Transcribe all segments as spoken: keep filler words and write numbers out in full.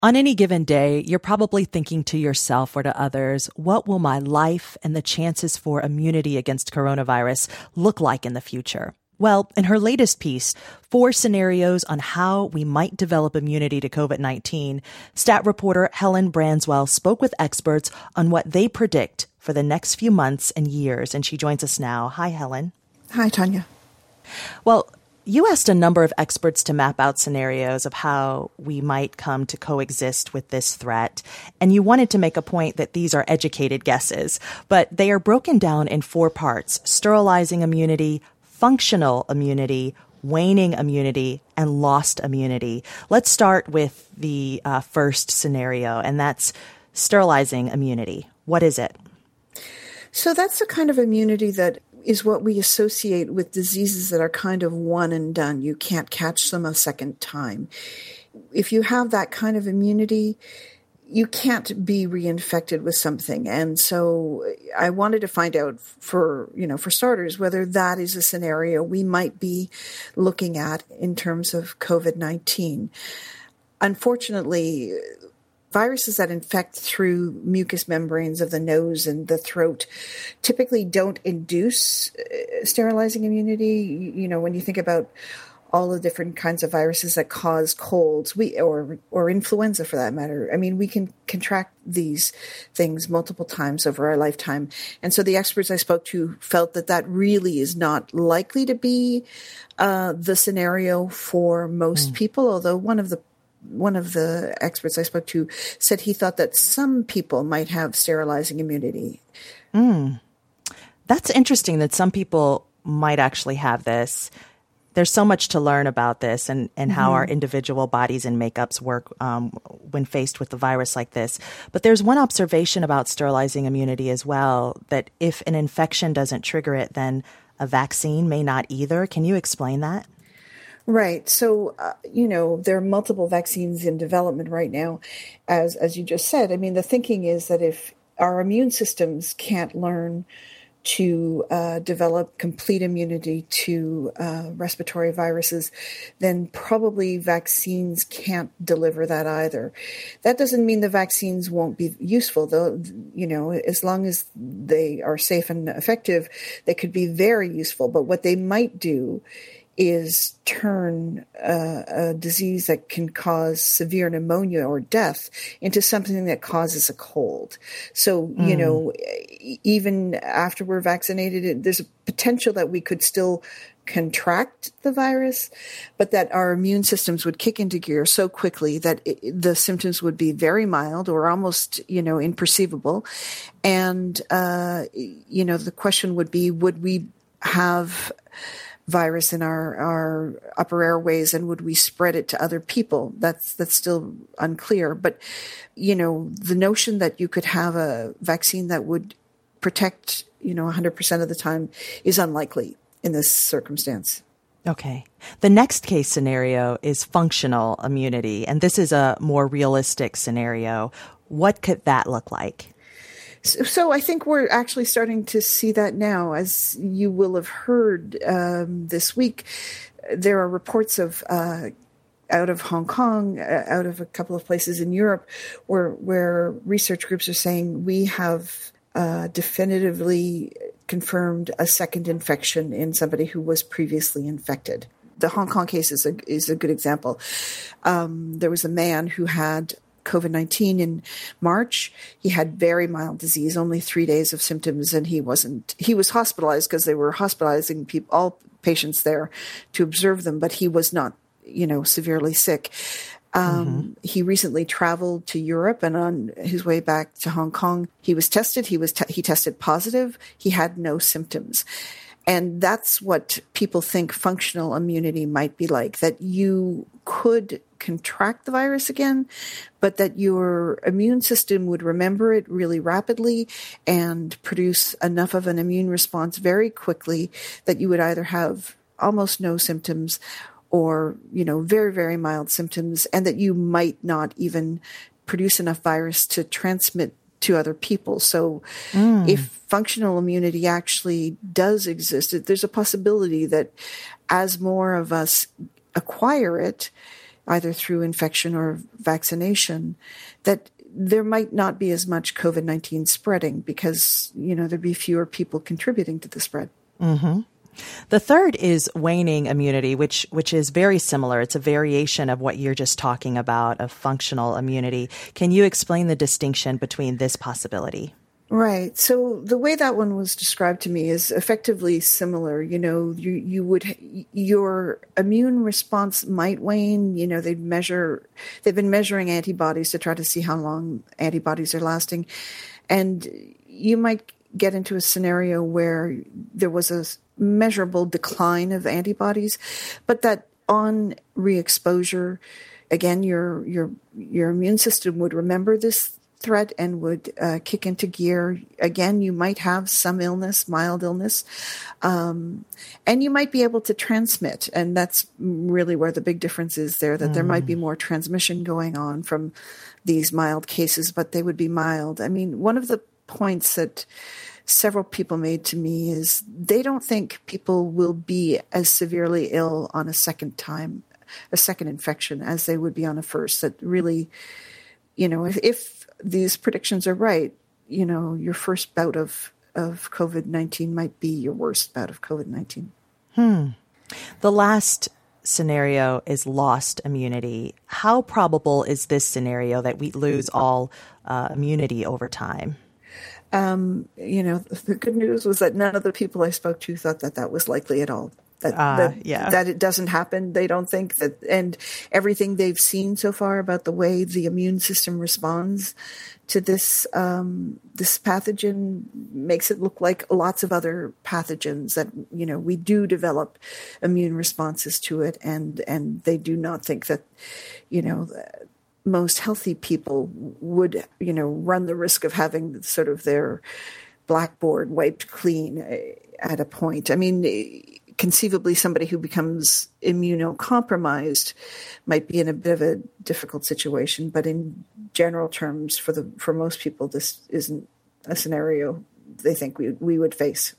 On any given day, you're probably thinking to yourself or to others, what will my life and the chances for immunity against coronavirus look like in the future? Well, in her latest piece, Four Scenarios on How We Might Develop Immunity to COVID nineteen, stat reporter Helen Branswell spoke with experts on what they predict for the next few months and years, and she joins us now. Hi, Helen. Hi, Tanya. Well, you asked a number of experts to map out scenarios of how we might come to coexist with this threat, and you wanted to make a point that these are educated guesses, but they are broken down in four parts: sterilizing immunity, functional immunity, waning immunity, and lost immunity. Let's start with the uh, first scenario, and that's sterilizing immunity. What is it? So that's the kind of immunity that is what we associate with diseases that are kind of one and done. You can't catch them a second time. If you have that kind of immunity, you can't be reinfected with something. And so I wanted to find out for, you know, for starters, whether that is a scenario we might be looking at in terms of COVID nineteen. Unfortunately, viruses that infect through mucous membranes of the nose and the throat typically don't induce sterilizing immunity. You know, when you think about all the different kinds of viruses that cause colds, we or or influenza for that matter. I mean, we can contract these things multiple times over our lifetime. And so the experts I spoke to felt that that really is not likely to be uh, the scenario for most mm. people, although one of the One of the experts I spoke to said he thought that some people might have sterilizing immunity. Mm. That's interesting that some people might actually have this. There's so much to learn about this and, and mm-hmm. how our individual bodies and makeups work um, when faced with the virus like this. But there's one observation about sterilizing immunity as well, that if an infection doesn't trigger it, then a vaccine may not either. Can you explain that? Right. So, uh, you know, there are multiple vaccines in development right now, as as you just said. I mean, the thinking is that if our immune systems can't learn to uh, develop complete immunity to uh, respiratory viruses, then probably vaccines can't deliver that either. That doesn't mean the vaccines won't be useful, though. You know, as long as they are safe and effective, they could be very useful. But what they might do is turn uh, a disease that can cause severe pneumonia or death into something that causes a cold. So, mm. you know, even after we're vaccinated, there's a potential that we could still contract the virus, but that our immune systems would kick into gear so quickly that it, the symptoms would be very mild or almost, you know, imperceivable. And, uh, you know, the question would be, would we have virus in our, our upper airways, and would we spread it to other people? That's that's still unclear. But, you know, the notion that you could have a vaccine that would protect, you know, one hundred percent of the time is unlikely in this circumstance. Okay. The next case scenario is functional immunity, and this is a more realistic scenario. What could that look like? So I think we're actually starting to see that now. As you will have heard um, this week, there are reports of uh, out of Hong Kong, uh, out of a couple of places in Europe, where where research groups are saying we have uh, definitively confirmed a second infection in somebody who was previously infected. The Hong Kong case is a, is a good example. Um, there was a man who had COVID nineteen in March. He had very mild disease, only three days of symptoms, and he wasn't, he was hospitalized because they were hospitalizing people, all patients there to observe them, but he was not, you know, severely sick. Um, mm-hmm. He recently traveled to Europe, and on his way back to Hong Kong, he was tested. He was, te- he tested positive. He had no symptoms. And that's what people think functional immunity might be like, that you could contract the virus again, but that your immune system would remember it really rapidly and produce enough of an immune response very quickly that you would either have almost no symptoms or, you know, very, very mild symptoms, and that you might not even produce enough virus to transmit to other people. So mm. if functional immunity actually does exist, there's a possibility that as more of us acquire it, either through infection or vaccination, that there might not be as much COVID nineteen spreading because, you know, there'd be fewer people contributing to the spread. Mm-hmm. The third is waning immunity, which which is very similar. It's a variation of what you're just talking about, of functional immunity. Can you explain the distinction between this possibility? Right. So the way that one was described to me is effectively similar. You know, you, you would, your immune response might wane. You know, they'd measure, they've been measuring antibodies to try to see how long antibodies are lasting. And you might get into a scenario where there was a measurable decline of antibodies, but that on re-exposure, again, your, your, your immune system would remember this threat and would uh, kick into gear. Again, you might have some illness, mild illness, um, and you might be able to transmit. And that's really where the big difference is there, that mm. there might be more transmission going on from these mild cases, but they would be mild. I mean, one of the points that several people made to me is they don't think people will be as severely ill on a second time, a second infection, as they would be on a first. That really, you know, if, if these predictions are right, you know, your first bout of, of COVID nineteen might be your worst bout of COVID nineteen. Hmm. The last scenario is lost immunity. How probable is this scenario that we lose all uh, immunity over time? Um, you know, the good news was that none of the people I spoke to thought that that was likely at all. That, uh, that, yeah. that it doesn't happen. They don't think that, and everything they've seen so far about the way the immune system responds to this, um, this pathogen makes it look like lots of other pathogens that, you know, we do develop immune responses to it. And, and they do not think that, you know, most healthy people would, you know, run the risk of having sort of their blackboard wiped clean at a point. I mean, conceivably, somebody who becomes immunocompromised might be in a bit of a difficult situation, but in general terms, for the for most people, this isn't a scenario they think we we would face.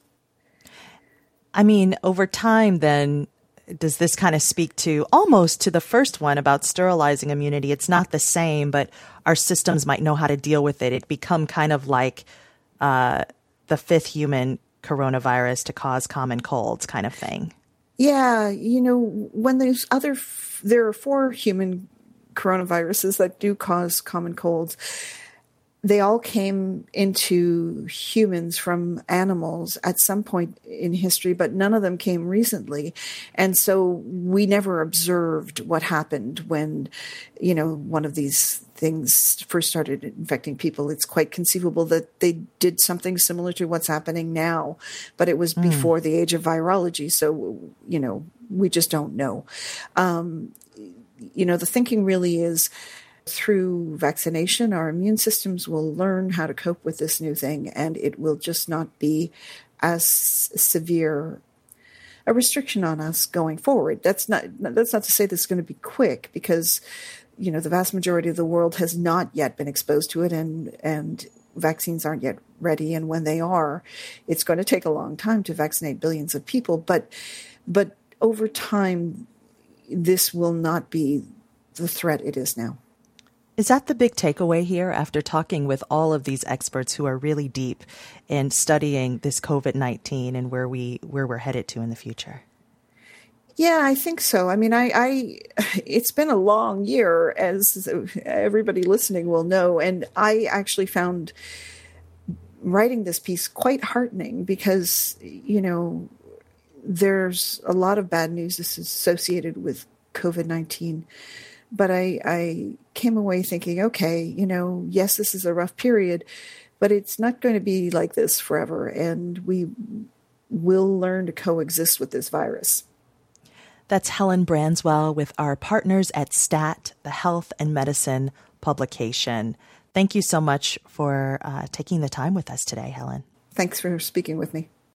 I mean, over time, then, does this kind of speak to almost to the first one about sterilizing immunity? It's not the same, but our systems might know how to deal with it. It become kind of like uh, the fifth human coronavirus to cause common colds kind of thing. Yeah. You know, when there's other, there are four human coronaviruses that do cause common colds. They all came into humans from animals at some point in history, but none of them came recently. And so we never observed what happened when, you know, one of these things first started infecting people. It's quite conceivable that they did something similar to what's happening now, but it was mm. before the age of virology. So, you know, we just don't know. Um, you know, the thinking really is, through vaccination, our immune systems will learn how to cope with this new thing, and it will just not be as severe a restriction on us going forward. That's not that's not to say this is going to be quick, because, you know, the vast majority of the world has not yet been exposed to it, and and vaccines aren't yet ready. And when they are, it's going to take a long time to vaccinate billions of people. But but over time, this will not be the threat it is now. Is that the big takeaway here after talking with all of these experts who are really deep in studying this COVID nineteen and where we where we're headed to in the future? Yeah, I think so. I mean, I, I it's been a long year, as everybody listening will know, and I actually found writing this piece quite heartening because, you know, there's a lot of bad news that's associated with COVID nineteen. But I, I came away thinking, okay, you know, yes, this is a rough period, but it's not going to be like this forever. And we will learn to coexist with this virus. That's Helen Branswell with our partners at STAT, the Health and Medicine publication. Thank you so much for uh, taking the time with us today, Helen. Thanks for speaking with me.